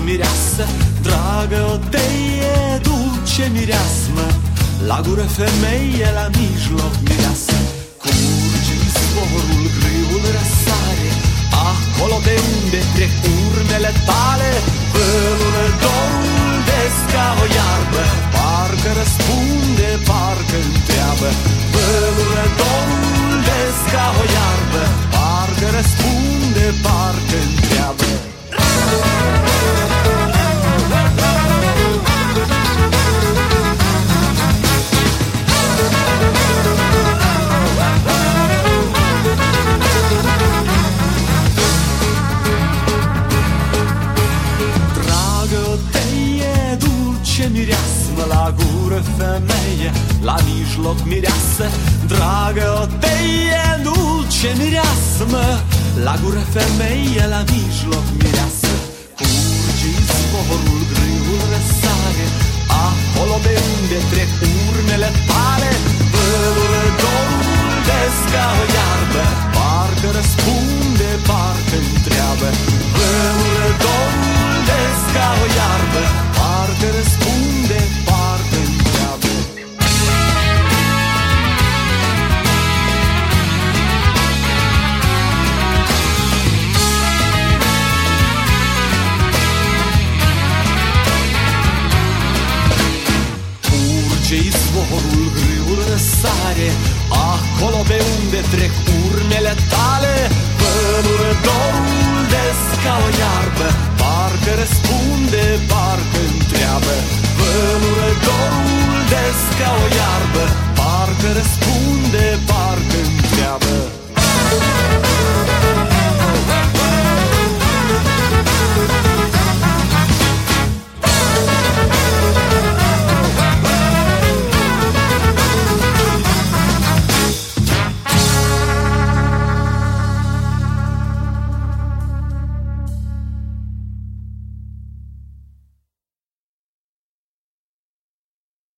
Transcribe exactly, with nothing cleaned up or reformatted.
mireasă, dragă o teie, dulce mireasmă, la gură femeie, la mijloc mireasă. Curge izvorul, grâul răsare, acolo de unde trec urmele tale, vălură dorul desca o iarbă, parcă răspunde, parcă întreabă. Vălură dorul desca o iarbă, parcă răspunde, parcă întreabă. Mireasmă, la gură femeie, la mijloc mireasă, dragă o teie, dulce mireasmă, la gură femeie, la mijloc mireasă. Curge izvorul, grâul răsare, acolo de unde trec urmele tale, vălură dorul desca o iarbă, parcă răspunde, parcă întreabă. Vălură dorul desca o iarbă, parcă răspunde, parcă întreabă. Curge izvorul, grâul răsare, acolo pe unde trec urmele tale, vălură dorul